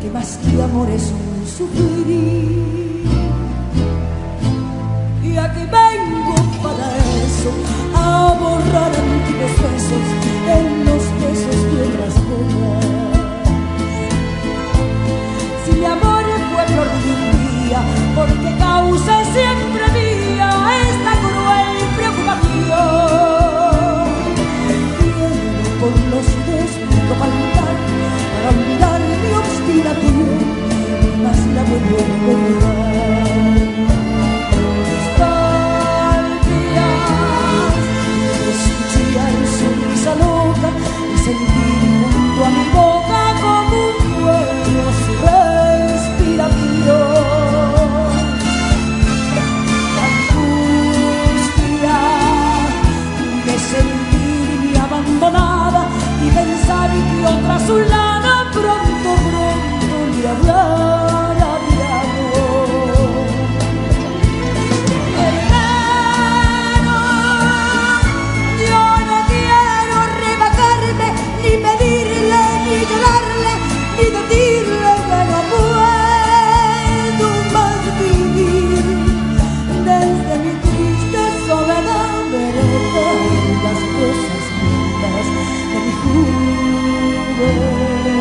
que más que amor es un sufrir. Y aquí vengo para eso, a borrar antiguos besos en los besos de otras bodas. Si mi amor fue flor de un día, porque cause siempre mía esta cruel preocupación. Quiero por los desnudo palpitar para olvidar mi obstinación, más la vuelvo a recordar. Nostalgias, escuchar su risa loca y sentir junto a mi boca como un fuego su respiración. Angustia de sentirme abandonada y pensar que otra a su lado pronto le hablara de amor. Hermano, yo no quiero rebajarme, ni pedirle, ni llorarle, ni decirle que no puedo más vivir. Desde mi triste soledad veré caer las cosas muertas de mi juventud.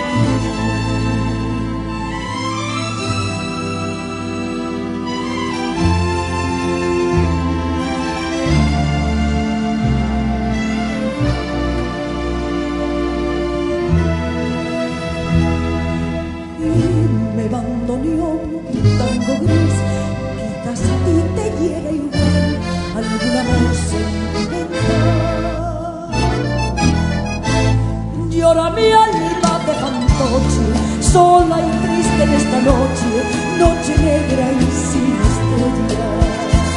Me bandoneón, un tango gris, quizás a ti te hiera igual algún amor sentimental. Llora mi alma de fantoche, sola y triste en esta noche, noche negra y sin estrellas.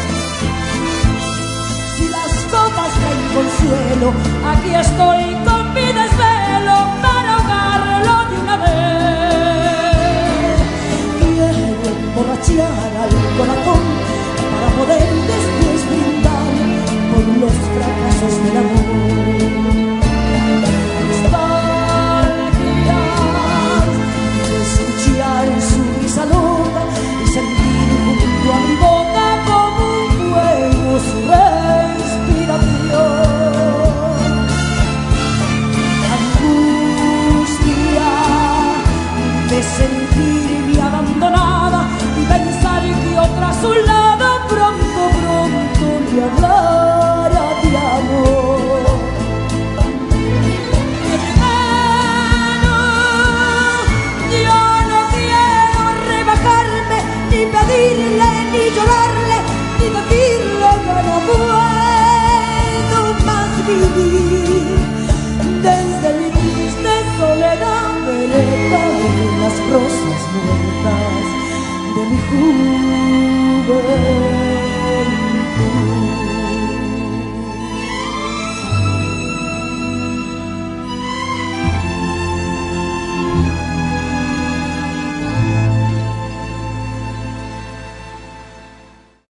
Si las copas traen consuelo, aquí estoy con mi desvelo para ahogarlo de una vez. Emborrachar al corazón para poder después brindar por los fracasos del amor. Nostalgias de escuchar su risa loca y sentir junto a mi boca como un fuego su respiración. Angustia de sentirme abandonada y pensar que otra a su lado pronto le hablara de amor. Hermano, yo no quiero rebajarme, ni pedirle, ni llorarle, ni decirle que no puedo más vivir. Desde mi triste soledad veré caer las rosas muertas de mi juventud.